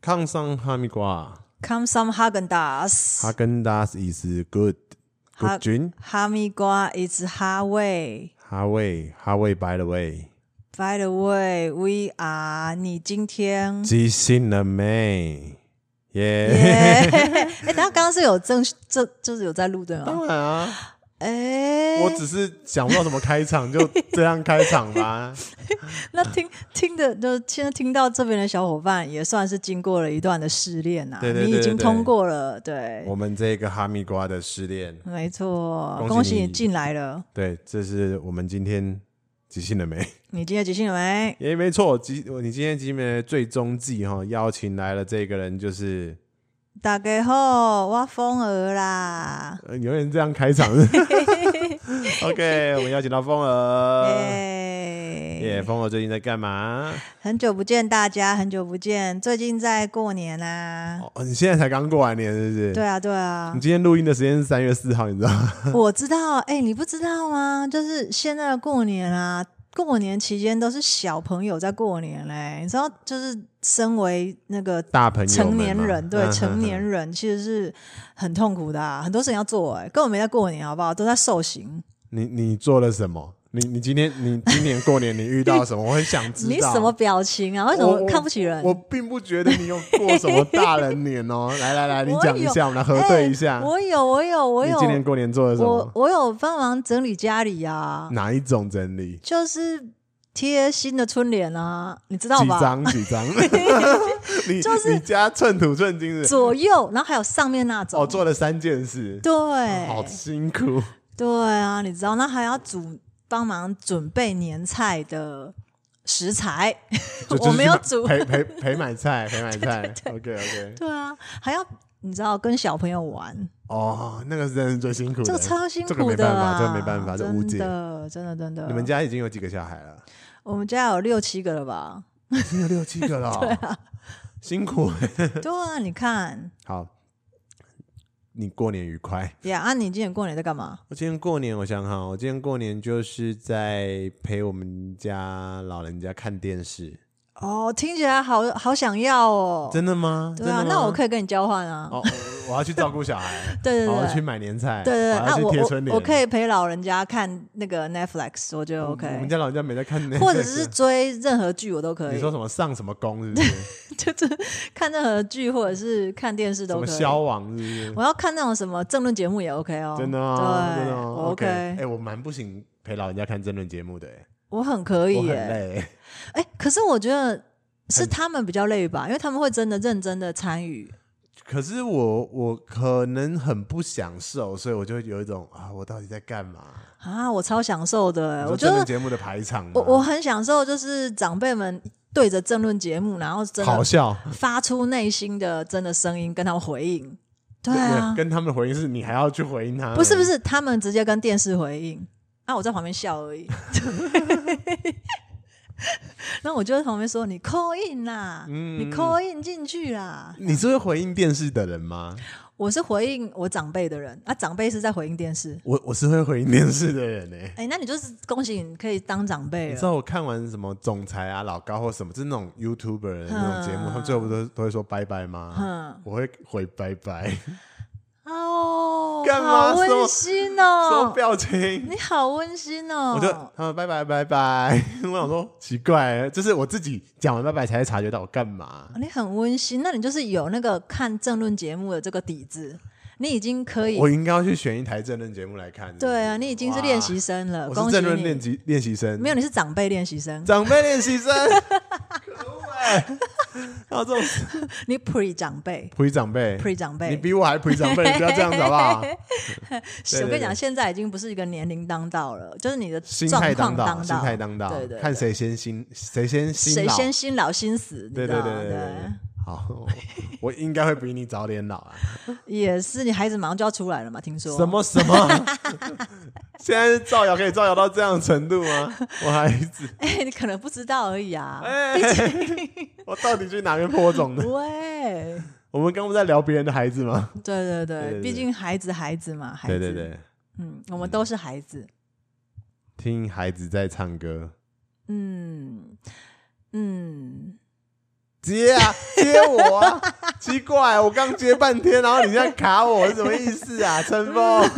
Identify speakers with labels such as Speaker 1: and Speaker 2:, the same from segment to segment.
Speaker 1: 康桑哈密瓜
Speaker 2: Come some Häagen-Dazs.
Speaker 1: Häagen-Dazs is good drink.
Speaker 2: 哈密瓜 is 哈味。
Speaker 1: 哈味 by the way.
Speaker 2: By the way, we are 你今天
Speaker 1: 即兴了没？耶！
Speaker 2: 等下刚刚是有就是有在录对吗？
Speaker 1: 当然啊，
Speaker 2: 我
Speaker 1: 只是想不到怎么开场，就这样开场吧。
Speaker 2: 那听的就现在听到这边的小伙伴也算是经过了一段的试炼啊，
Speaker 1: 对，
Speaker 2: 你已经通过了，对，
Speaker 1: 我们这个哈密瓜的试炼，
Speaker 2: 没错，
Speaker 1: 恭喜你
Speaker 2: 进来了。
Speaker 1: 对，这是我们今天即兴了没？
Speaker 2: 你今天即兴了没？
Speaker 1: 也没错，你今天即兴的最终季邀请来了这个人就是
Speaker 2: 大家好，我风儿啦。
Speaker 1: 有人这样开场OK， 我们邀请到风儿。耶，风儿最近在干嘛？
Speaker 2: 很久不见大家，很久不见。最近在过年啊。
Speaker 1: 你现在才刚过完年是不是？
Speaker 2: 对啊，对啊。
Speaker 1: 你今天录音的时间是3月4号，你知道吗？
Speaker 2: 我知道，你不知道吗？就是现在的过年啊，过年期间都是小朋友在过年嘞。你知道，就是身为那个
Speaker 1: 大朋友
Speaker 2: 成年人，对成年人其实是很痛苦的啊，很多事情要做，根本没在过年，好不好？都在受刑。
Speaker 1: 你做了什么？你今年过年你遇到什么？我很想知道。
Speaker 2: 你什么表情啊？为什么看不起人？
Speaker 1: 我并不觉得你有过什么大人年哦。来，你讲一下，我们来核对一下。
Speaker 2: 我有。
Speaker 1: 你今年过年做了什么？
Speaker 2: 我有帮忙整理家里啊。
Speaker 1: 哪一种整理？
Speaker 2: 就是贴新的春联啊，你知道吧？
Speaker 1: 几张？就是你家寸土寸金的
Speaker 2: 左右，然后还有上面那种。
Speaker 1: 做了3件事。
Speaker 2: 对，
Speaker 1: 好辛苦。
Speaker 2: 对啊，你知道，那还要帮忙准备年菜的食材，我没有煮，
Speaker 1: 陪买菜
Speaker 2: 对
Speaker 1: OK
Speaker 2: 对啊，还要你知道跟小朋友玩
Speaker 1: 那个真的是最辛苦的，
Speaker 2: 这个超辛苦的，
Speaker 1: 这个没办法，这无解，
Speaker 2: 真的。
Speaker 1: 你们家已经有几个小孩了？
Speaker 2: 我们家有6、7个了吧？
Speaker 1: 已经有6、7个了对
Speaker 2: 啊，
Speaker 1: 辛苦
Speaker 2: 对啊，你看
Speaker 1: 好。你过年愉快
Speaker 2: 呀！你今年过年在干嘛？
Speaker 1: 我今天过年，我想哈，我今天过年就是在陪我们家老人家看电视。
Speaker 2: 听起来好想要哦！
Speaker 1: 真的吗？
Speaker 2: 对啊，那我可以跟你交换啊。
Speaker 1: 我要去照顾小孩，
Speaker 2: 对，
Speaker 1: 我要去买年菜，
Speaker 2: 对，
Speaker 1: 我要去贴春联，
Speaker 2: 我可以陪老人家看那个 Netflix， 我觉得 OK。
Speaker 1: 我们家老人家没在看 Netflix，
Speaker 2: 或者是追任何剧我都可以。
Speaker 1: 你说什么上什么宫是不是？
Speaker 2: 就是看任何剧或者是看电视都可以。
Speaker 1: 什么消亡是不是？
Speaker 2: 我要看那种什么政论节目也 OK 哦。
Speaker 1: 真的啊，
Speaker 2: 对，
Speaker 1: 我
Speaker 2: OK。
Speaker 1: 我蛮不行陪老人家看政论节目的
Speaker 2: 我很可以
Speaker 1: 我很累
Speaker 2: 可是我觉得是他们比较累吧，因为他们会真的认真的参与。
Speaker 1: 可是我可能很不享受，所以我就有一种我到底在干嘛
Speaker 2: 啊？我超享受的我
Speaker 1: 觉得节目的排场
Speaker 2: 我很享受，就是长辈们对着政论节目，然后真的
Speaker 1: 好笑，
Speaker 2: 发出内心的真的声音，跟他们回应。对啊，
Speaker 1: 跟他们回应是你还要去回应他们？
Speaker 2: 不是，他们直接跟电视回应我在旁边笑而已。然后我就在旁边说：“你 call in 啦，你 call in 进去啦。”
Speaker 1: 你是会回应电视的人吗？
Speaker 2: 我是回应我长辈的人长辈是在回应电视。
Speaker 1: 我是会回应电视的人
Speaker 2: 那你就是恭喜你可以当长辈了。
Speaker 1: 你知道我看完什么总裁啊、老高或什么，就是那种 YouTuber 的那种节目，他们最后都会说拜拜吗？我会回拜拜。
Speaker 2: 干嘛？好温馨哦！
Speaker 1: 什么表情？
Speaker 2: 你好温馨哦！
Speaker 1: 我就他们拜拜拜拜。我想说奇怪，就是我自己讲完拜拜才察觉到我干嘛。
Speaker 2: 你很温馨，那你就是有那个看政论节目的这个底子，你已经可以。
Speaker 1: 我应该要去选一台政论节目来看。
Speaker 2: 对啊，你已经是练习生了。
Speaker 1: 我是政论练习生，
Speaker 2: 没有，你是长辈练习生。
Speaker 1: 长辈练习生。可恶还有这种
Speaker 2: 你 pre 长辈，
Speaker 1: 你比我还 pre 长辈，你不要这样子好不好？
Speaker 2: 我跟你讲，现在已经不是一个年龄当道了，就是你的
Speaker 1: 心态当
Speaker 2: 道，
Speaker 1: 心态当道，
Speaker 2: 对，
Speaker 1: 看谁先
Speaker 2: 新老新死，
Speaker 1: 对。好，我应该会比你早点老啊。
Speaker 2: 也是，你孩子马上就要出来了嘛？听说
Speaker 1: 什么？现在是造谣可以造谣到这样的程度吗？我孩子，
Speaker 2: 你可能不知道而已啊。
Speaker 1: 我到底去哪边播种的？
Speaker 2: 喂，
Speaker 1: 我们刚不在聊别人的孩子吗？
Speaker 2: 对，毕竟孩子嘛，孩子。
Speaker 1: 对，
Speaker 2: 我们都是孩子。
Speaker 1: 听孩子在唱歌。接我啊？奇怪，我刚接半天，然后你现在卡我，是什么意思啊？陈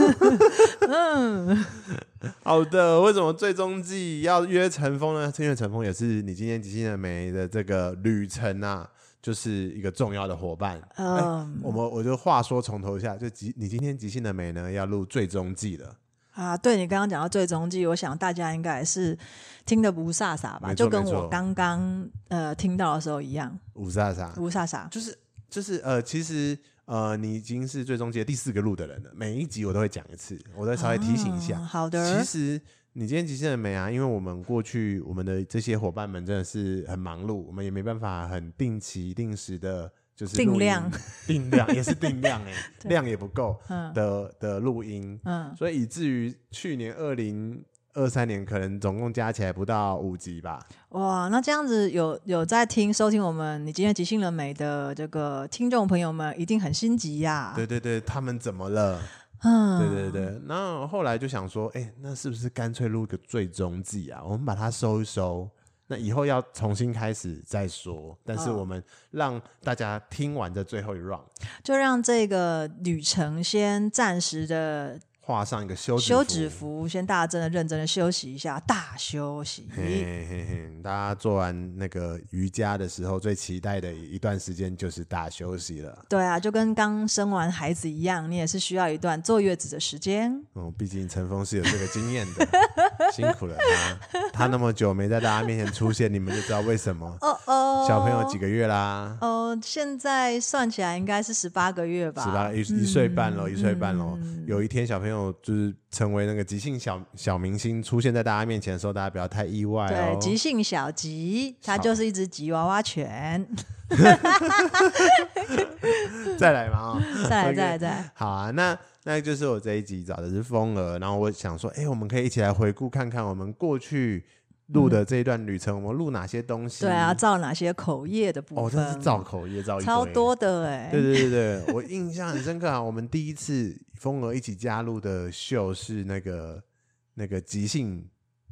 Speaker 1: 峰，好的，为什么最终季要约陈峰呢？因为陈峰也是你今天即兴的美的这个旅程啊，就是一个重要的伙伴。我就话说从头一下，就你今天即兴的美呢要录最终季了。
Speaker 2: 啊，对，你刚刚讲到最终季，我想大家应该也是听得不飒飒吧，就跟我刚刚听到的时候一样，
Speaker 1: 无飒飒，
Speaker 2: 无飒飒，
Speaker 1: 就是其实你已经是最终季的第4个录的人了，每一集我都会讲一次，我再稍微提醒一下。
Speaker 2: 好的，
Speaker 1: 其实你今天即兴的美啊，因为我们过去我们的这些伙伴们真的是很忙碌，我们也没办法很定期定时的。就是
Speaker 2: 定量
Speaker 1: 也是定量量也不够的录音，所以以至于去年2023年可能总共加起来不到5集吧。
Speaker 2: 哇，那这样子有在收听我们你今天即兴了没的这个听众朋友们一定很心急呀。
Speaker 1: 对对对，他们怎么了？对对对，那后来就想说，那是不是干脆录一个最终季啊？我们把它收一收。那以后要重新开始再说，但是我们让大家听完这最后一 round，
Speaker 2: 就让这个旅程先暂时的
Speaker 1: 画上一个休止符，
Speaker 2: 先大家真的认真的休息一下，大休息。
Speaker 1: 大家做完那个瑜伽的时候，最期待的一段时间就是大休息了。
Speaker 2: 对啊，就跟刚生完孩子一样，你也是需要一段坐月子的时间。
Speaker 1: 毕竟陈峰是有这个经验的，辛苦了他那么久没在大家面前出现，你们就知道为什么。小朋友几个月啦？
Speaker 2: 现在算起来应该是18个月吧
Speaker 1: ，1岁半咯，1岁半咯。有一天小朋友就是成为那个即兴小明星出现在大家面前的时候，大家不要太意外哦。
Speaker 2: 对，即兴小吉，它就是一只吉娃娃犬。
Speaker 1: 再来嘛
Speaker 2: 再来。
Speaker 1: 好啊，那就是我这一集找的是风儿，然后我想说，我们可以一起来回顾看看我们过去录的这一段旅程，我们录哪些东西？
Speaker 2: 对啊，造哪些口业的部分？
Speaker 1: 真是造口业，造一堆
Speaker 2: 超多的
Speaker 1: 对，我印象很深刻啊。我们第一次风儿一起加入的秀是那个即兴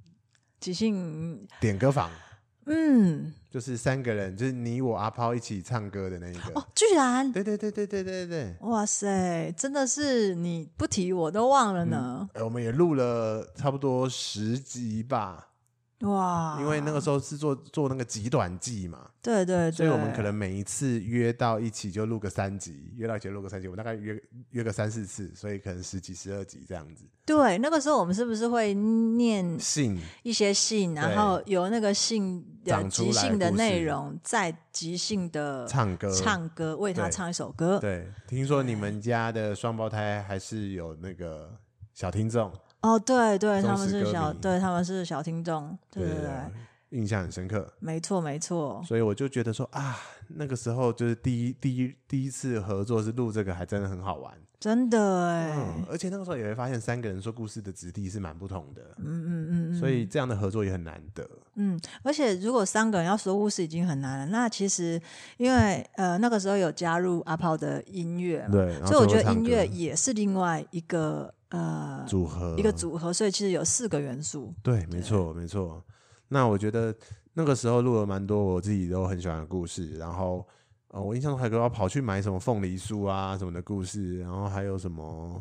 Speaker 1: 点歌房，就是3个人，就是你我阿抛一起唱歌的那一个。
Speaker 2: 居然，
Speaker 1: 对，
Speaker 2: 哇塞，真的是你不提我都忘了呢。
Speaker 1: 我们也录了差不多10集吧。
Speaker 2: 哇！
Speaker 1: 因为那个时候是做那个极短季嘛，
Speaker 2: 对，
Speaker 1: 所以我们可能每一次约到一起就录个3集，约到一起录个3集，我们大概约个3-4次，所以可能10集12集这样子。
Speaker 2: 对，那个时候我们是不是会念一些信，然后由那个信即兴的内容，再即兴的唱歌，为他唱一首歌。
Speaker 1: 对，听说你们家的双胞胎还是有那个小听众。
Speaker 2: 对，他们是小听众，对，
Speaker 1: 印象很深刻。
Speaker 2: 没错。
Speaker 1: 所以我就觉得说啊，那个时候就是第一次合作是录这个，还真的很好玩，
Speaker 2: 真的
Speaker 1: 而且那个时候也会发现3个人说故事的质地是蛮不同的，所以这样的合作也很难得。
Speaker 2: 而且如果3个人要说故事已经很难了，那其实因为那个时候有加入阿炮的音乐嘛，
Speaker 1: 对，
Speaker 2: 所以我觉得音乐也是另外一个
Speaker 1: 组合，
Speaker 2: 所以其实有4个元素。
Speaker 1: 对，没错。那我觉得那个时候录了蛮多我自己都很喜欢的故事，然后我印象中还要跑去买什么凤梨酥啊什么的故事，然后还有什么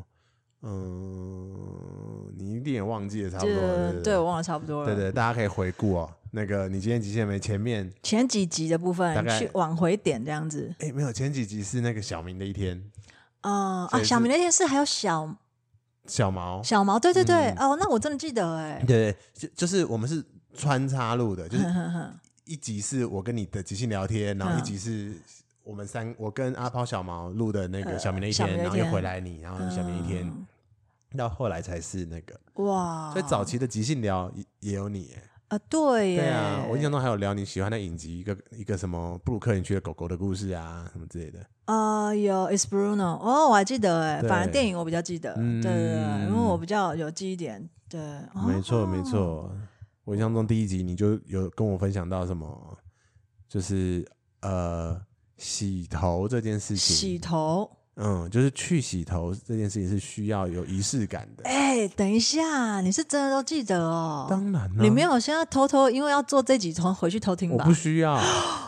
Speaker 1: 你一定也忘记了差不多。
Speaker 2: 对，我忘了差不多了。
Speaker 1: 对，大家可以回顾那个你今天即兴没前
Speaker 2: 几集的部分去往回点这样子。
Speaker 1: 没有，前几集是那个小明的一天
Speaker 2: 小明那天是还有小毛，对，那我真的记得
Speaker 1: 对，就是我们是穿插录的，就是一集是我跟你的即兴聊天，然后一集是我跟阿抛小毛录的那个小明的一天，然后又回来你，然后小明一天，到后来才是那个哇，所以早期的即兴聊也有你
Speaker 2: 对
Speaker 1: 啊，我印象中还有聊你喜欢的影集，一个什么布鲁克林区的狗狗的故事啊，什么之类的。
Speaker 2: 有 It's Bruno， 我还记得反正电影我比较记得，对，因为我比较有记忆点，对，
Speaker 1: 没错。我印象中第1集你就有跟我分享到什么，就是洗头这件事情，
Speaker 2: 洗头。
Speaker 1: 就是去洗头这件事情是需要有仪式感的。
Speaker 2: 等一下，你是真的都记得哦？
Speaker 1: 当然了，
Speaker 2: 你没有现在偷偷因为要做这集回去偷听吧？
Speaker 1: 我不需要。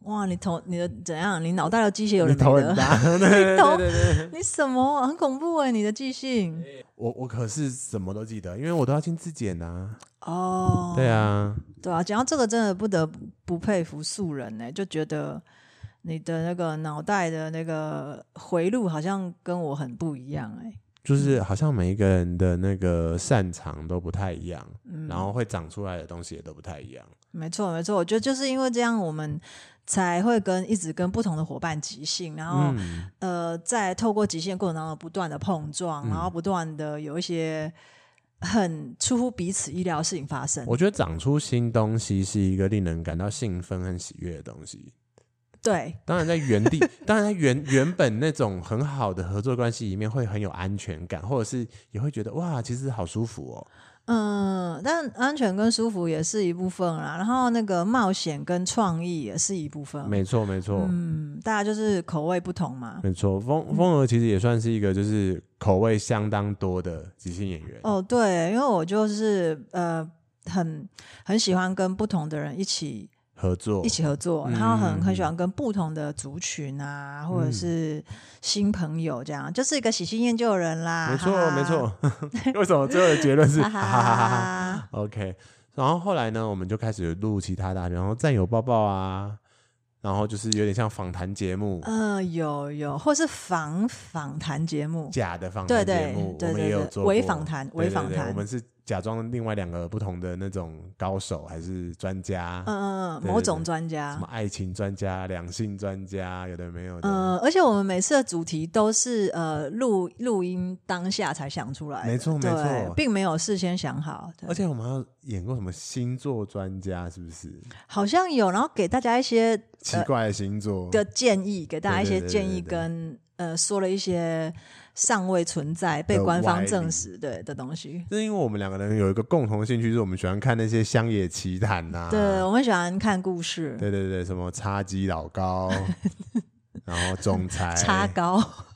Speaker 2: 哇，你的怎样？你脑袋的机械有人
Speaker 1: 你头很大，对对对，
Speaker 2: 你什么很恐怖你的记性。
Speaker 1: 我可是什么都记得，因为我都要亲自剪啊。
Speaker 2: 哦，
Speaker 1: 对啊，
Speaker 2: 对啊，讲到这个，真的不得不佩服素人呢，就觉得你的那个脑袋的那个回路好像跟我很不一样哎。
Speaker 1: 就是好像每一个人的那个擅长都不太一样，然后会长出来的东西也都不太一样。
Speaker 2: 没错没错，我觉得就是因为这样，我们才会一直跟不同的伙伴即兴，然后在透过即兴过程当中不断的碰撞，然后不断的有一些很出乎彼此意料的事情发生。
Speaker 1: 我觉得长出新东西是一个令人感到兴奋和喜悦的东西。
Speaker 2: 对，
Speaker 1: 当然在原地，当然在原本那种很好的合作关系里面会很有安全感，或者是也会觉得哇，其实好舒服哦。
Speaker 2: 但安全跟舒服也是一部分啦，然后那个冒险跟创意也是一部分。
Speaker 1: 没错没错，
Speaker 2: 大家就是口味不同嘛。
Speaker 1: 没错，风儿其实也算是一个就是口味相当多的即兴演员。
Speaker 2: 哦，对，因为我就是很喜欢跟不同的人一起合作，然后很喜欢跟不同的族群啊，或者是新朋友这样，就是一个喜新厌旧的人啦。
Speaker 1: 没错没错。为什么最后的结论是哈哈哈哈 OK， 然后后来呢，我们就开始录其他的，然后战友抱抱啊，然后就是有点像访谈节目，
Speaker 2: 有，或是访谈节目，
Speaker 1: 假的访谈节目，我们也有做过
Speaker 2: 伪访谈，
Speaker 1: 我们是假装另外2个不同的那种高手还是专家，
Speaker 2: 某种专家，
Speaker 1: 什么爱情专家、两性专家，有的没有的。
Speaker 2: 而且我们每次的主题都是录音当下才想出来的，
Speaker 1: 没错没错，
Speaker 2: 并没有事先想好。
Speaker 1: 而且我们还有演过什么星座专家，是不是？
Speaker 2: 好像有，然后给大家一些
Speaker 1: 奇怪的星座
Speaker 2: 的建议，给大家一些建议跟说了一些尚未存在被官方证实的东西。
Speaker 1: 是因为我们2个人有一个共同兴趣，就是我们喜欢看那些乡野奇谈啊。
Speaker 2: 对，我们喜欢看故事。
Speaker 1: 对，什么叉鸡老高，然后总裁
Speaker 2: 叉高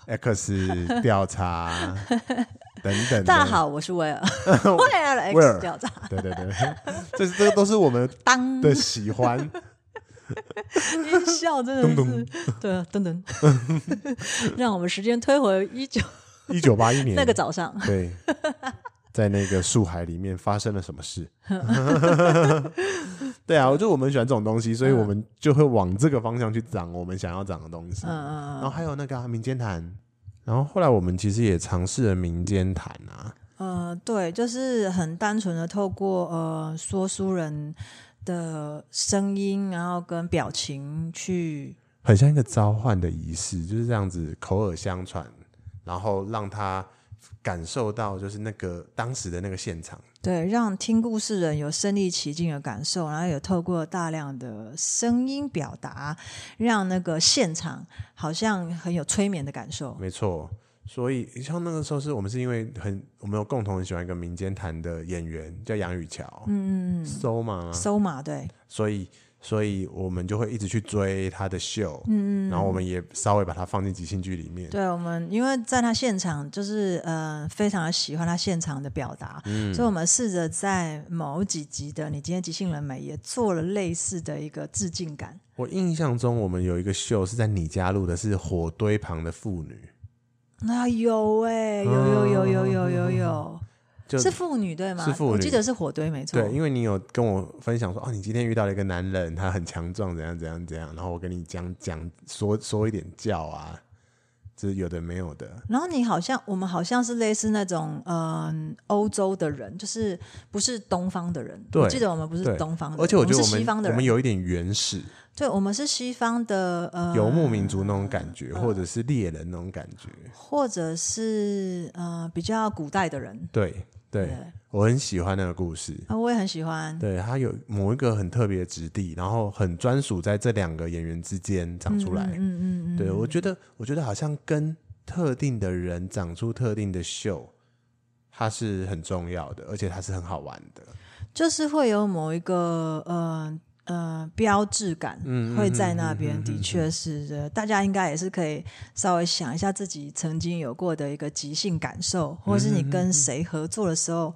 Speaker 1: X 调查等等。
Speaker 2: 大家好，我是威尔，威尔 X 调查。
Speaker 1: 对，这个都是我们的喜欢。
Speaker 2: 音效真的是对啊，噔噔，让我们时间推回
Speaker 1: 1981年
Speaker 2: 那个早上。
Speaker 1: 对，在那个树海里面发生了什么事？对啊，我们喜欢这种东西，所以我们就会往这个方向去长我们想要长的东西。然后还有那个民间谈，然后后来我们其实也尝试了民间谈啊。
Speaker 2: 对，就是很单纯的透过说书人的声音，然后跟表情去，
Speaker 1: 很像一个召唤的仪式，就是这样子口耳相传，然后让他感受到就是那个当时的那个现场，
Speaker 2: 对，让听故事人有身临其境的感受，然后有透过大量的声音表达，让那个现场好像很有催眠的感受。
Speaker 1: 没错。所以像那个时候我们是因为我们有共同很喜欢一个民间谈的演员叫杨宇桥，收马
Speaker 2: 对，
Speaker 1: 所以我们就会一直去追他的秀，然后我们也稍微把它放进即兴剧里面。
Speaker 2: 对，我们因为在他现场就是非常的喜欢他现场的表达，所以我们试着在某几集的你今天即兴人美也做了类似的一个致敬感。
Speaker 1: 我印象中我们有一个秀是在你家录的，是火堆旁的妇女。
Speaker 2: 有有，是妇女对吗？
Speaker 1: 是妇女，
Speaker 2: 我记得是火堆没错。
Speaker 1: 对，因为你有跟我分享说，你今天遇到了一个男人，他很强壮，怎样，然后我跟你讲说一点教啊，这有的没有的。
Speaker 2: 然后我们好像是类似那种欧洲的人，就是不是东方的人。我记得我们不是东方的人，
Speaker 1: 而且我觉得
Speaker 2: 我们是西方的人，
Speaker 1: 我们有一点原始。
Speaker 2: 对，我们是西方的
Speaker 1: 游牧民族那种感觉，或者是猎人那种感觉，
Speaker 2: 或者是比较古代的人。
Speaker 1: 对，我很喜欢那个故事
Speaker 2: 我也很喜欢。
Speaker 1: 对，它有某一个很特别的质地，然后很专属在这2个演员之间长出来。对，我觉得好像跟特定的人长出特定的秀，它是很重要的，而且它是很好玩的，
Speaker 2: 就是会有某一个标志感会在那边。的确是的，大家应该也是可以稍微想一下自己曾经有过的一个即兴感受，或是你跟谁合作的时候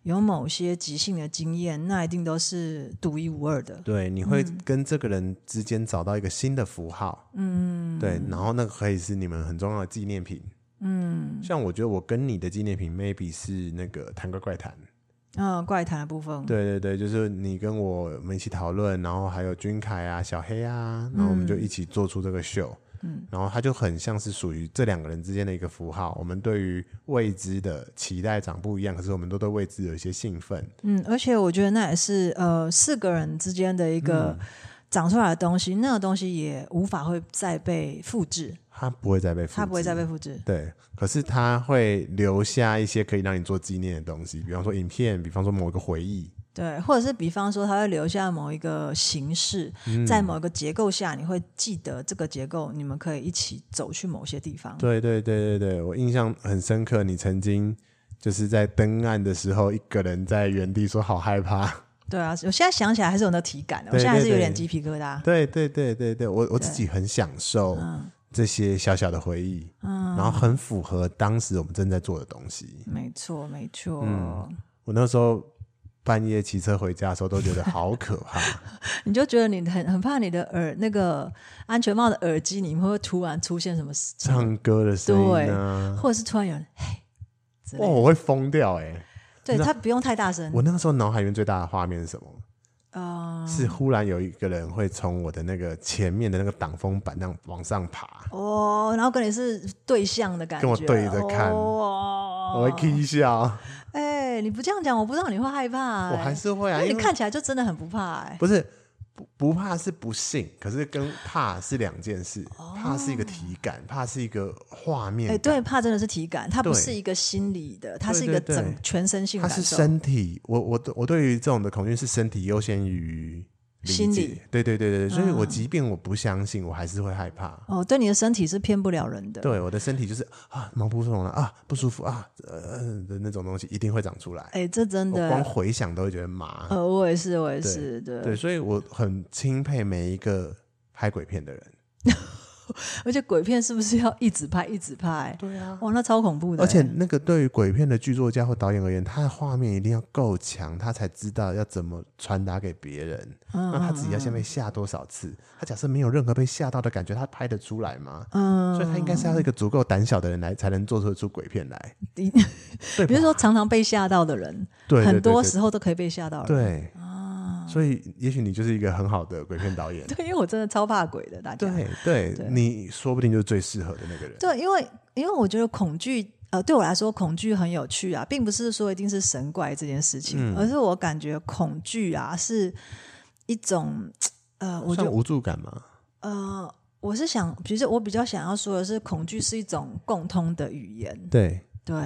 Speaker 2: 有某些即兴的经验，那一定都是独一无二的。
Speaker 1: 对，你会跟这个人之间找到一个新的符号，对，然后那个可以是你们很重要的纪念品。像我觉得我跟你的纪念品 maybe 是那个谈个怪谈。
Speaker 2: 怪谈的部分，
Speaker 1: 对对对，就是你跟我们一起讨论，然后还有君凯啊、小黑啊，然后我们就一起做出这个秀。然后它就很像是属于这两个人之间的一个符号。我们对于未知的期待长不一样，可是我们都对未知有一些兴奋。
Speaker 2: 而且我觉得那也是4个人之间的一个长出来的东西，那个东西也无法会再被复制。
Speaker 1: 它不会再被复制，对。可是它会留下一些可以让你做纪念的东西，比方说影片，比方说某一个回忆，
Speaker 2: 对，或者是比方说它会留下某一个形式，在某一个结构下，你会记得这个结构，你们可以一起走去某些地方。
Speaker 1: 对对对对对，我印象很深刻，你曾经就是在登岸的时候，一个人在原地说好害怕。
Speaker 2: 对啊，我现在想起来还是有那体感的，我现在还是有点鸡皮疙瘩。
Speaker 1: 对对对对对，我自己很享受这些小小的回忆，然后很符合当时我们正在做的东西。
Speaker 2: 没错没错。
Speaker 1: 我那时候半夜骑车回家的时候都觉得好可怕。
Speaker 2: 你就觉得你很怕你的那个安全帽的耳机里面会突然出现什么
Speaker 1: 唱歌的声音啊，
Speaker 2: 或者是突然有人嘿，
Speaker 1: 我会疯掉
Speaker 2: 对，他不用太大声。
Speaker 1: 我那个时候脑海里面最大的画面是什么？是忽然有一个人会从我的那个前面的那个挡风板那样往上爬，
Speaker 2: 然后跟你是对象的感觉，
Speaker 1: 跟我对着看，我会 k 笑。
Speaker 2: 你不这样讲，我不知道你会害怕。
Speaker 1: 我还是会啊，
Speaker 2: 因为你看起来就真的很不怕。
Speaker 1: 不是不怕是不信，可是跟怕是两件事。怕是一个体感，怕是一个画面感。
Speaker 2: 对，怕真的是体感，它不是一个心理的，它是一个全身性感受。
Speaker 1: 它是身体。我对于这种的恐惧是身体优先于
Speaker 2: 心理。
Speaker 1: 对对对对，所以我即便我不相信，我还是会害怕。
Speaker 2: 对，你的身体是骗不了人的。
Speaker 1: 对，我的身体就是毛骨悚然不舒服的那种东西一定会长出来。
Speaker 2: 这真的，
Speaker 1: 我光回想都会觉得麻。
Speaker 2: 我也是，
Speaker 1: 对，所以我很钦佩每一个拍鬼片的人。
Speaker 2: 而且鬼片是不是要一直拍？
Speaker 1: 对啊，
Speaker 2: 那超恐怖的。
Speaker 1: 而且那个对于鬼片的剧作家或导演而言，他的画面一定要够强，他才知道要怎么传达给别人。那他自己要先被吓多少次？他假设没有任何被吓到的感觉，他拍得出来吗？所以他应该是要一个足够胆小的人才能做出鬼片来。
Speaker 2: 比如说常常被吓到的人，
Speaker 1: 对，
Speaker 2: 很多时候都可以被吓到人。
Speaker 1: 对。所以也许你就是一个很好的鬼片导演。
Speaker 2: 对，因为我真的超怕鬼的，大家。
Speaker 1: 对，你说不定就是最适合的那个人。
Speaker 2: 对，因为我觉得恐惧，对我来说恐惧很有趣啊，并不是说一定是神怪这件事情，而是我感觉恐惧啊是一种我觉得
Speaker 1: 算无助感吗？
Speaker 2: 我是想，比如说我比较想要说的是，恐惧是一种共通的语言。
Speaker 1: 对，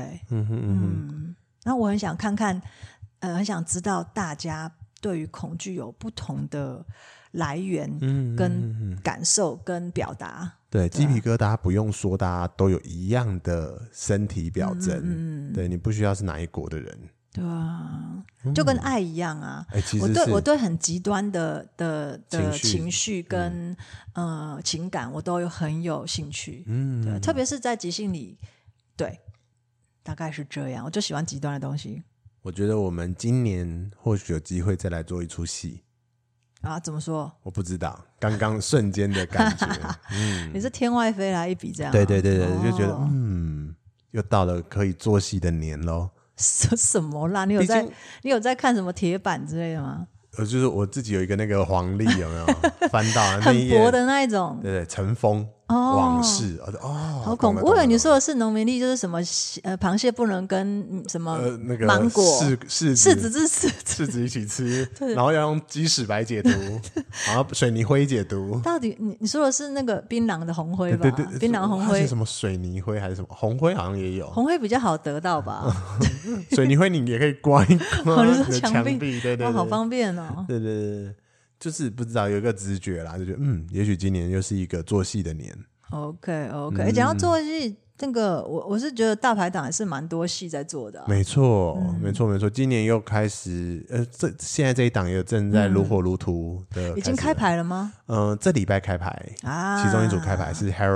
Speaker 2: 然后我很想看看，很想知道大家对于恐惧有不同的来源、跟感受、跟表达。
Speaker 1: 对，鸡皮疙瘩不用说，大家都有一样的身体表征。对，你不需要是哪一国的人。
Speaker 2: 对啊，就跟爱一样啊。
Speaker 1: 其实
Speaker 2: 我对很极端的情绪跟情感，我都很有兴趣。对，特别是在即兴里，对，大概是这样。我就喜欢极端的东西。
Speaker 1: 我觉得我们今年或许有机会再来做一出戏
Speaker 2: 怎么说？
Speaker 1: 我不知道，刚刚瞬间的感觉。
Speaker 2: 你是天外飞来一笔这样？
Speaker 1: 对，就觉得又到了可以做戏的年咯。
Speaker 2: 什么啦？你有在看什么铁板之类的吗？
Speaker 1: 就是我自己有一个那个黄历，有没有翻到
Speaker 2: 很薄的那一种？
Speaker 1: 对，尘封往事。
Speaker 2: 好恐怖！我以为你说的是农民历，就是什么螃蟹不能跟什么
Speaker 1: 那个
Speaker 2: 芒果、
Speaker 1: 柿子一起吃，然后要用鸡屎白解毒，然后水泥灰解毒。
Speaker 2: 到底你说的是那个槟榔的红灰吧？对，槟榔红灰
Speaker 1: 是什么水泥灰还是什么红灰？好像也有红
Speaker 2: 灰比较好得到吧？
Speaker 1: 水泥灰你也可以刮一刮你的墙壁，对，
Speaker 2: 好方便哦。
Speaker 1: 对，就是不知道有一个直觉啦，就觉得也许今年又是一个做戏的年。
Speaker 2: OK， 讲到做戏，那个我是觉得大排档还是蛮多戏在做的。
Speaker 1: 没错，今年又开始现在这一档也正在如火如荼的。
Speaker 2: 已经开排了吗？
Speaker 1: 这礼拜开排其中一组开排是 Harold。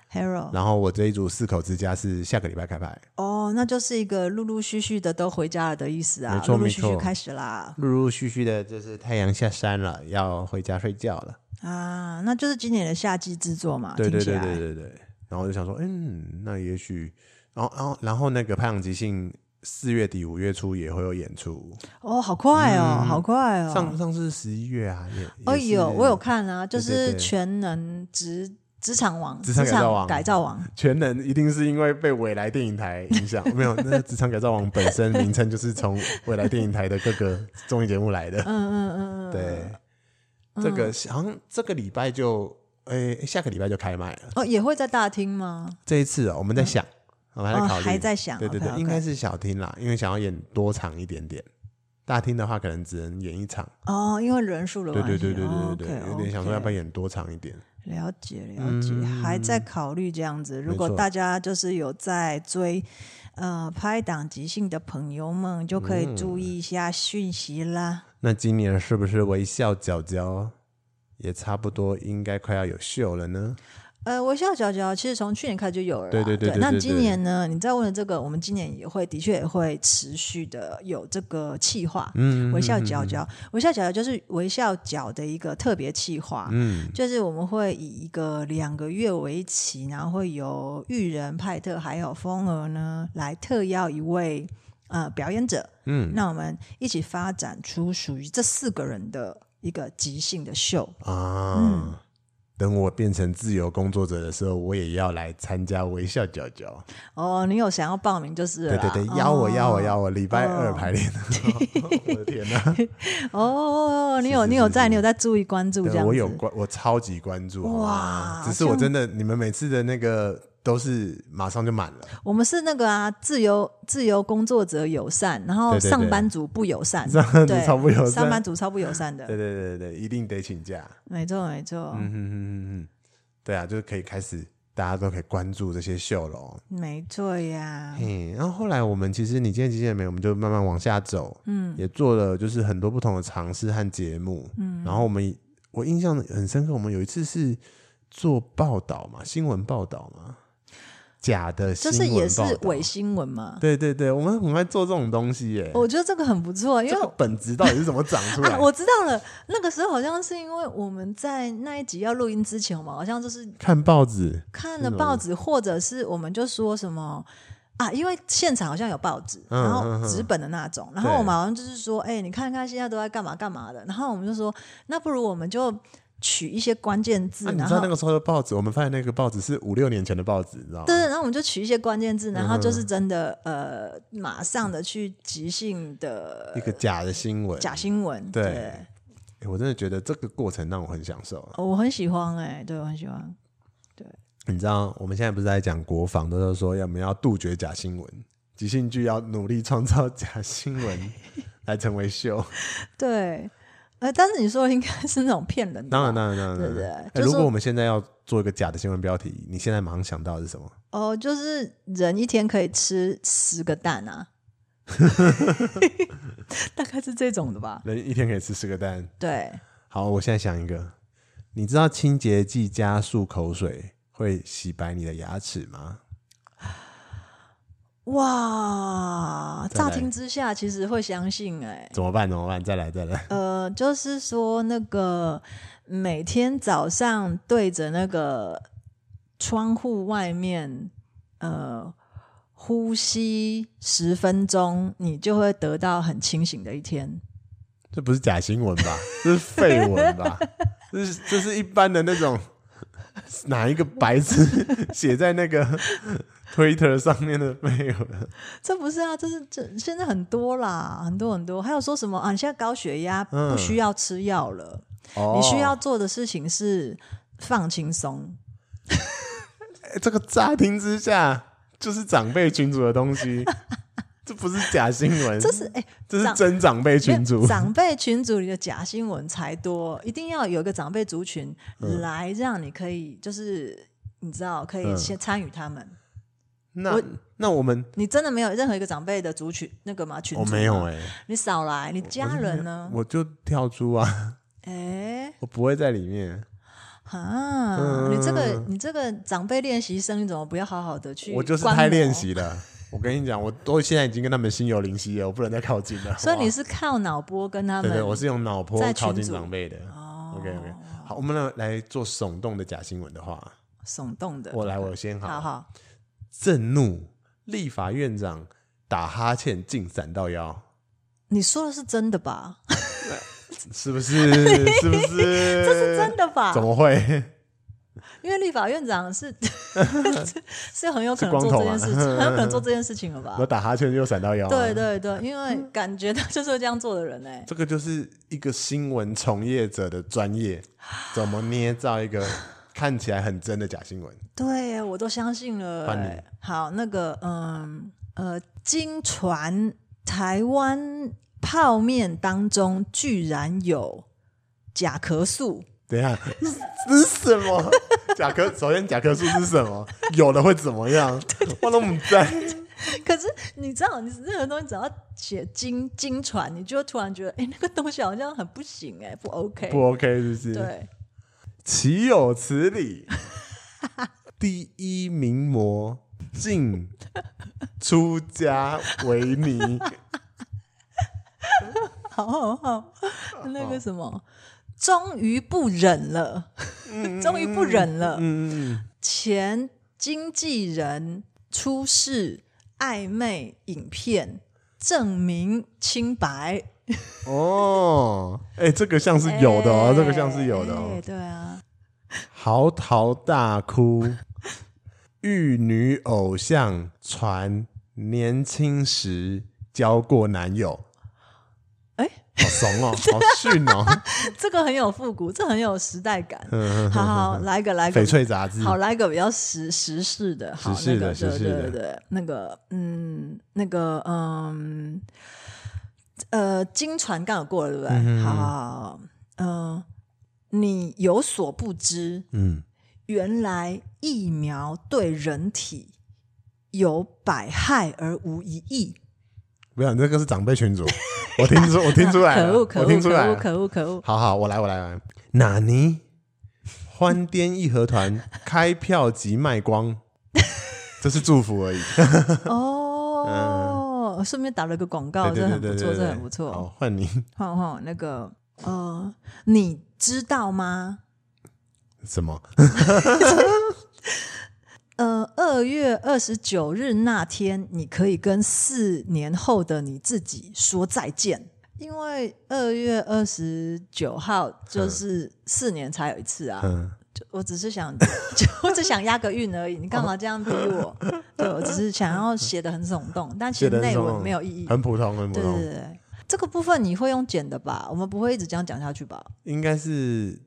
Speaker 2: Hero，
Speaker 1: 然后我这一组四口之家是下个礼拜开拍。
Speaker 2: 哦，那就是一个陆陆续续的都回家了的意思啊，
Speaker 1: 没错
Speaker 2: 陆陆续
Speaker 1: 没错
Speaker 2: 续开始啦，
Speaker 1: 陆陆续续的就是太阳下山了，要回家睡觉了
Speaker 2: 啊，那就是今年的夏季制作嘛，
Speaker 1: 对对对
Speaker 2: 听起来
Speaker 1: 对对对，然后我就想说那也许然后那个派阳即兴4月底5月初也会有演出
Speaker 2: 哦，好快哦，好快哦，
Speaker 1: 上次是11月啊
Speaker 2: 哦有我有看啊，就
Speaker 1: 对对对
Speaker 2: 是全能职场王，
Speaker 1: 职场
Speaker 2: 改造王，
Speaker 1: 全能一定是因为被未来电影台影响没有，那个职场改造王本身名称就是从未来电影台的各个综艺节目来的对，这个好像这个礼拜就下个礼拜就开卖了
Speaker 2: 哦，也会在大厅吗？
Speaker 1: 这一次我们在想我们还在考虑
Speaker 2: 还在想，
Speaker 1: 对对对
Speaker 2: OK，
Speaker 1: 应该是小厅啦，因为想要演多长一点点，大厅的话可能只能演1场
Speaker 2: 哦，因为人数的
Speaker 1: 对
Speaker 2: 关系，
Speaker 1: 对对对对对，
Speaker 2: OK，
Speaker 1: 有点想说要不要演多长一点。
Speaker 2: 了解了解，还在考虑这样子。如果
Speaker 1: 没错
Speaker 2: 大家就是有在追拍档即兴的朋友们，就可以注意一下讯息啦。
Speaker 1: 那今年是不是微笑角角也差不多应该快要有秀了呢？
Speaker 2: 微笑角角其实从去年开始就有了啦，
Speaker 1: 对对对对对
Speaker 2: 那今年呢？你再问的这个，我们今年的确也会持续的有这个企划。微笑角角，微笑角角就是微笑角的一个特别企划。就是我们会以一个2个月为期，然后会有育人、派特还有风儿呢来特邀一位表演者。那我们一起发展出属于这4个人的一个即兴的秀
Speaker 1: 啊。等我变成自由工作者的时候，我也要来参加微笑角角。
Speaker 2: 哦，你有想要报名就是了啦。
Speaker 1: 对对对，邀我，礼拜2排练的时候，我的天哪！
Speaker 2: 哦，你有在注意关注这样子。
Speaker 1: 我超级关注
Speaker 2: 哇！
Speaker 1: 只是我真的，你们每次的那个都是马上就满了。
Speaker 2: 我们是那个自由工作者友善，然后上班族不友善，
Speaker 1: 上班族超不友善，
Speaker 2: 上班族超不友善的。
Speaker 1: 对对对对，一定得请假。
Speaker 2: 没错没错。
Speaker 1: 对啊，就是可以开始，大家都可以关注这些秀了。
Speaker 2: 没错呀。
Speaker 1: 然后后来我们其实你今天即兴了没，我们就慢慢往下走。也做了就是很多不同的尝试和节目。然后我印象很深刻，我们有一次是做报道嘛，新闻报道嘛。假的新闻报道，
Speaker 2: 就是也是伪新闻嘛。
Speaker 1: 对对对，我们很爱做这种东西耶。
Speaker 2: 我觉得这个很不错，因为
Speaker 1: 这个本质到底是怎么长出来
Speaker 2: 我知道了，那个时候好像是因为我们在那一集要录音之前，我们好像就是
Speaker 1: 看报纸，
Speaker 2: 看了报纸，或者是我们就说什么因为现场好像有报纸，然后纸本的那种，然后我们好像就是说，你看看现在都在干嘛干嘛的，然后我们就说，那不如我们就取一些关键字，
Speaker 1: 你知道那个时候的报纸，我们发现那个报纸是5-6年前的报纸，你知道吗？
Speaker 2: 对，然后我们就取一些关键字，然后就是真的马上的去即兴的
Speaker 1: 一个假的新闻，对，我真的觉得这个过程让我很享受，
Speaker 2: 我很喜欢对，我很喜欢。对，
Speaker 1: 你知道我们现在不是在讲国防，都是说我们要杜绝假新闻，即兴剧要努力创造假新闻来成为秀。
Speaker 2: 对。但是你说应该是那种骗人的，
Speaker 1: 当然，
Speaker 2: 对不对？
Speaker 1: 如果我们现在要做一个假的新闻标题，你现在马上想到的是什么？
Speaker 2: 就是人一天可以吃10个蛋啊，大概是这种的吧。
Speaker 1: 人一天可以吃10个蛋，
Speaker 2: 对。
Speaker 1: 好，我现在想一个，你知道清洁剂加漱口水会洗白你的牙齿吗？
Speaker 2: 哇，乍听之下其实会相信
Speaker 1: 怎么办？再来。
Speaker 2: 就是说那个每天早上对着那个窗户外面呼吸10分钟，你就会得到很清醒的一天。
Speaker 1: 这不是假新闻吧？这是废文吧？这是一般的那种哪一个白痴写在那个Twitter 上面的废文？
Speaker 2: 这不是啊，这现在很多啦，很多，还有说什么你现在高血压不需要吃药了，你需要做的事情是放轻松。
Speaker 1: 这个乍听之下就是长辈群组的东西。这不是假新闻，这是真长辈群组。
Speaker 2: 长辈群组里的假新闻才多，一定要有一个长辈族群来让你可以，就是你知道可以先参与他们。
Speaker 1: 那我们，
Speaker 2: 你真的没有任何一个长辈的族群那个吗？群组吗？
Speaker 1: 我没有
Speaker 2: 你少来，你家人呢？
Speaker 1: 我就跳出啊，我不会在里面
Speaker 2: 啊，你这个长辈练习生，你怎么不要好好的去？
Speaker 1: 我就是太练习了。我跟你讲，我都现在已经跟他们心有灵犀了，我不能再靠近了。
Speaker 2: 所以你是靠脑波跟他们？
Speaker 1: 对，我是用脑波靠近长辈的。OK， 好，我们来做耸动的假新闻的话，
Speaker 2: 耸动的，
Speaker 1: 我先好。
Speaker 2: 好，
Speaker 1: 震怒立法院长打哈欠竟闪到腰，
Speaker 2: 你说的是真的吧？
Speaker 1: 是不是？是不是？
Speaker 2: 这是真的吧？
Speaker 1: 怎么会？
Speaker 2: 因为立法院长是很有可能做这件事情，很有可能做这件事情了吧？
Speaker 1: 我打哈欠又闪到腰、啊。
Speaker 2: 对对对，因为感觉他就是会这样做的人这
Speaker 1: 个就是一个新闻从业者的专业，怎么捏造一个看起来很真的假新闻？
Speaker 2: 对，我都相信了。好，那个经传台湾泡面当中居然有甲壳素。
Speaker 1: 等一下，这是什么？首先甲壳素是什么？有的会怎么样？我都不在。
Speaker 2: 可是你知道，你任何东西只要写经传，你就会突然觉得，那个东西好像很不行，不 OK，
Speaker 1: 不 OK 是不是？
Speaker 2: 对，
Speaker 1: 岂有此理！第一名模竟出家为尼。
Speaker 2: 好，那个什么。终于不忍了，终于不忍了。前经纪人出示暧昧影片，证明清白。
Speaker 1: 哦，这个像是有的哦，这个像是有的哦。
Speaker 2: 对啊，
Speaker 1: 嚎啕大哭，玉女偶像传年轻时交过男友。好怂哦，好逊哦！
Speaker 2: 这个很有复古，这很有时代感。好，来一个
Speaker 1: 翡翠杂志，
Speaker 2: 好，来一个比较时事的，好，
Speaker 1: 时事的，
Speaker 2: 对，那个，经传刚有过了，对不对？好，你有所不知，原来疫苗对人体有百害而无一益。
Speaker 1: 不要，这个是长辈群组。我听出来了，
Speaker 2: 可恶！
Speaker 1: 好，我来。哪尼欢颠义和团开票即卖光，这是祝福而已。
Speaker 2: 哦，顺便打了个广告，这很不错，这很不错。
Speaker 1: 好，换你。
Speaker 2: 好，那个你知道吗？
Speaker 1: 什么
Speaker 2: ？2月29日那天，你可以跟4年后的你自己说再见，因为2月29号就是4年才有一次啊。我只是想，我只想押个韵而已。你干嘛这样逼我？对，我只是想要写得很耸动，但其实内文没有意义，
Speaker 1: 很普通。
Speaker 2: 对，这个部分你会用剪的吧？我们不会一直这样讲下去吧？
Speaker 1: 应该是。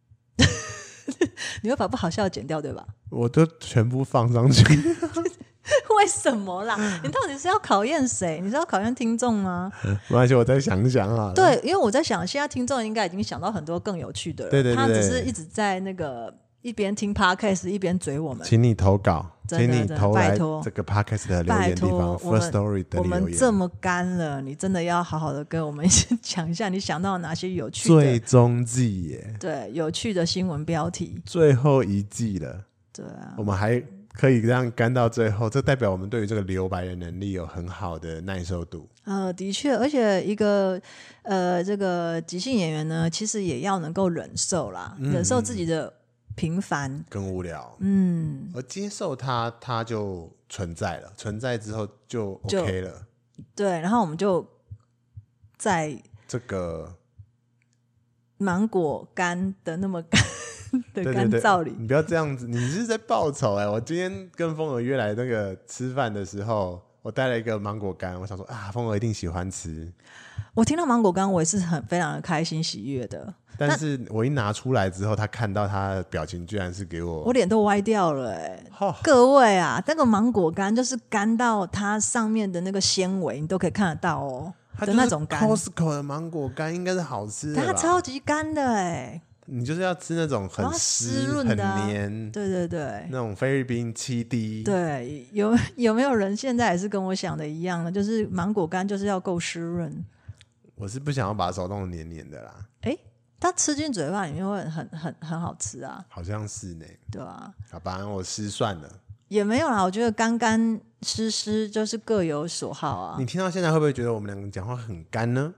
Speaker 2: 你会把不好笑的剪掉对吧？
Speaker 1: 我都全部放上去。
Speaker 2: 为什么啦？你到底是要考验谁？你是要考验听众吗？
Speaker 1: 没关系，我再想一想好了。
Speaker 2: 对，因为我在想，现在听众应该已经想到很多更有趣的了。
Speaker 1: 对，
Speaker 2: 他只是一直在那个一边听 podcast 一边嘴我们。
Speaker 1: 请你投稿，请你投来这个 podcast 的留言地方 ，First Story 的留言。
Speaker 2: 我们这么干了，你真的要好好的跟我们讲一下，你想到哪些有趣的
Speaker 1: 最终季耶？
Speaker 2: 对，有趣的新闻标题，
Speaker 1: 最后一季了。
Speaker 2: 对啊，
Speaker 1: 我们还可以这样干到最后，这代表我们对于这个留白的能力有很好的耐受度。
Speaker 2: 的确，而且一个这个即兴演员呢，其实也要能够忍受啦，忍受自己的平凡
Speaker 1: 跟无聊，而接受它就存在了，存在之后就 OK 了。
Speaker 2: 对，然后我们就在
Speaker 1: 这个
Speaker 2: 芒果干的那么干的干燥里，
Speaker 1: 你不要这样子，你是在报仇我今天跟风儿约来那个吃饭的时候，我带了一个芒果干，我想说啊，风儿一定喜欢吃。
Speaker 2: 我听到芒果干，我也是非常的开心喜悦的。
Speaker 1: 但是我一拿出来之后，他看到他的表情，居然是给我
Speaker 2: 脸都歪掉了各位啊，那个芒果干就是干到它上面的那个纤维，你都可以看得到的那种干。
Speaker 1: Costco 的芒果干应该是好吃的吧？
Speaker 2: 它超级干的
Speaker 1: 你就是要吃那种很湿
Speaker 2: 润的
Speaker 1: 很黏，
Speaker 2: 对，
Speaker 1: 那种菲律宾7D。
Speaker 2: 对，有没有人现在也是跟我想的一样呢？就是芒果干就是要够湿润。
Speaker 1: 我是不想要把手弄得黏黏的啦。
Speaker 2: 它吃进嘴巴里面会很好吃啊，
Speaker 1: 好像是呢。
Speaker 2: 对啊，
Speaker 1: 好吧，我失算了。
Speaker 2: 也没有啦，我觉得干干湿湿就是各有所好啊。
Speaker 1: 你听到现在会不会觉得我们两个讲话很干呢？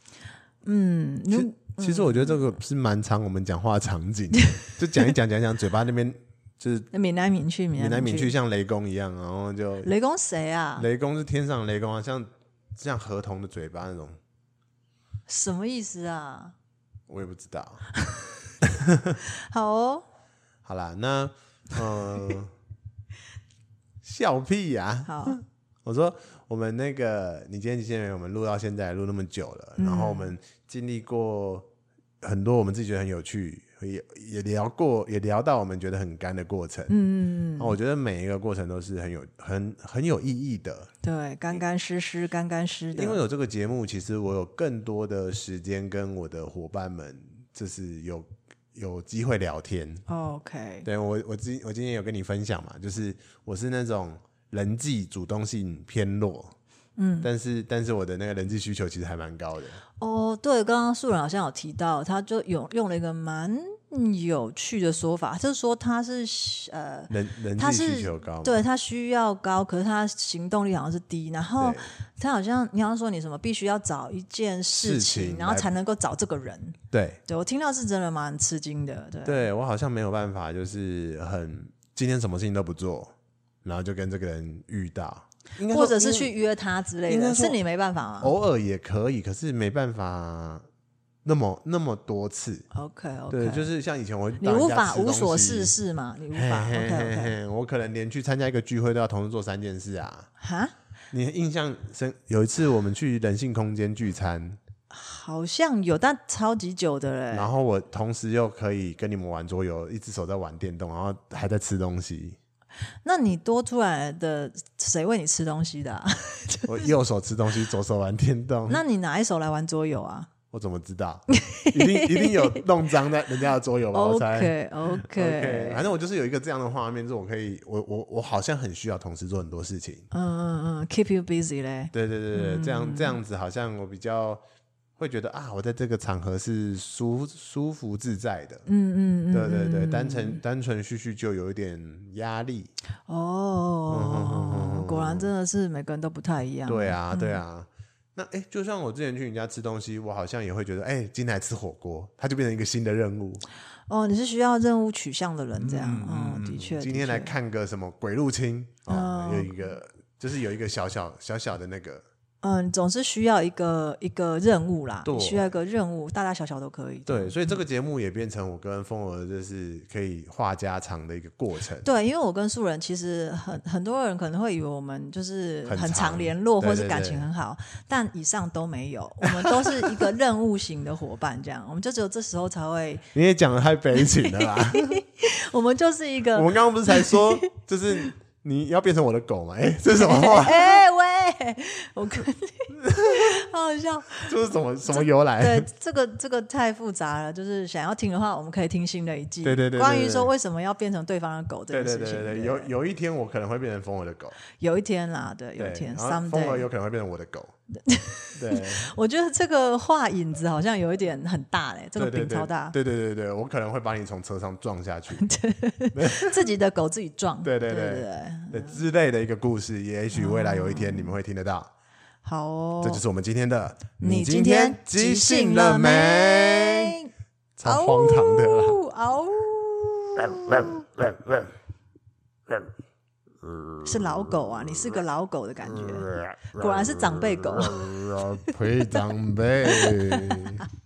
Speaker 1: 其实我觉得这个是蛮常我们讲话的场景，就讲一讲，嘴巴那边就是
Speaker 2: 抿来抿去，
Speaker 1: 像雷公一样，然后就
Speaker 2: 雷公谁啊？
Speaker 1: 雷公是天上的雷公啊，像河童的嘴巴那种，
Speaker 2: 什么意思啊？
Speaker 1: 我也不知道。
Speaker 2: 好哦，
Speaker 1: 好啦，那笑屁呀！
Speaker 2: 好，
Speaker 1: 我说我们那个，你今天极限人，我们录到现在录那么久了，然后我们经历过很多我们自己觉得很有趣，也聊到我们觉得很干的过程。然后我觉得每一个过程都是很有意义的。
Speaker 2: 对，干干湿湿，干干湿的。
Speaker 1: 因为有这个节目，其实我有更多的时间跟我的伙伴们，就是有机会聊天。
Speaker 2: OK，
Speaker 1: 对，我今天有跟你分享嘛，就是我是那种人际主动性偏弱，但是我的那个人际需求其实还蛮高的。
Speaker 2: 哦，对，刚刚素人好像有提到，他就用了一个蛮有趣的说法，就是说他是
Speaker 1: 人际需求高，
Speaker 2: 对，他需要高，可是他行动力好像是低，然后他好像你要说你什么必须要找一件事情，然后才能够找这个人。对我听到是真的蛮吃惊的。
Speaker 1: 对我好像没有办法，就是今天什么事情都不做，然后就跟这个人遇到。
Speaker 2: 或者是去约他之类的，是你没办法吗？
Speaker 1: 偶尔也可以，可是没办法那么多次。
Speaker 2: OK，
Speaker 1: 对，就是像以前
Speaker 2: 你无法无所事事嘛，你无法。OK，
Speaker 1: 我可能连去参加一个聚会都要同时做3件事啊。
Speaker 2: 哈？
Speaker 1: 你印象深？有一次我们去人性空间聚餐，
Speaker 2: 好像有，但超级久的嘞。
Speaker 1: 然后我同时又可以跟你们玩桌游，一只手在玩电动，然后还在吃东西。
Speaker 2: 那你多出来的谁喂你吃东西的啊？
Speaker 1: 我右手吃东西，左手玩电动。
Speaker 2: 那你哪一手来玩桌游啊？
Speaker 1: 我怎么知道？一定有弄脏在人家的桌游吧？我猜。
Speaker 2: OK，
Speaker 1: 反正我就是有一个这样的画面，就是我可以，我好像很需要同时做很多事情。
Speaker 2: keep you busy 嘞。
Speaker 1: 对，这样子好像我比较会觉得啊，我在这个场合是舒服自在的。对，单纯叙叙就有一点压力。
Speaker 2: 果然真的是每个人都不太一样。
Speaker 1: 对啊。那就像我之前去你家吃东西，我好像也会觉得，今天来吃火锅，它就变成一个新的任务。
Speaker 2: 哦，你是需要任务取向的人，这样。的确。
Speaker 1: 今天来看个什么鬼入侵，有一个就是有一个小小的那个。
Speaker 2: 总是需要一个任务啦，你需要一个任务，大大小小都可以。
Speaker 1: 对，所以这个节目也变成我跟风儿就是可以话家常的一个过程。
Speaker 2: 对，因为我跟素人其实很多人可能会以为我们就是很常联络，或是感情很好，但以上都没有，我们都是一个任务型的伙伴，这样，我们就只有这时候才会。
Speaker 1: 你也讲得太悲情了吧？
Speaker 2: 我们就是一个，
Speaker 1: 我们刚刚不是才说，就是你要变成我的狗吗？这是什么话？
Speaker 2: 喂，我跟你好好笑，
Speaker 1: 这是什么由来？
Speaker 2: 对，这个太复杂了，就是想要听的话，我们可以听新的一季。
Speaker 1: 对，
Speaker 2: 关于说为什么要变成对方的狗这件事情。
Speaker 1: 对，有一天我可能会变成风儿的狗，
Speaker 2: 有一天啦，对，有一天 ，someday，
Speaker 1: 风儿有可能会变成我的狗。对，
Speaker 2: 我觉得这个画影子好像有一点很大嘞，这个饼超大。
Speaker 1: 对，我可能会把你从车上撞下去，
Speaker 2: 自己的狗自己撞。对
Speaker 1: 之类的一个故事，也许未来有一天你们会听得到。
Speaker 2: 好哦，
Speaker 1: 这就是我们今天的。
Speaker 2: 你今天即兴了没？
Speaker 1: 超荒唐的啦！
Speaker 2: 是老狗啊，你是个老狗的感觉，果然是长辈狗。
Speaker 1: 陪长辈。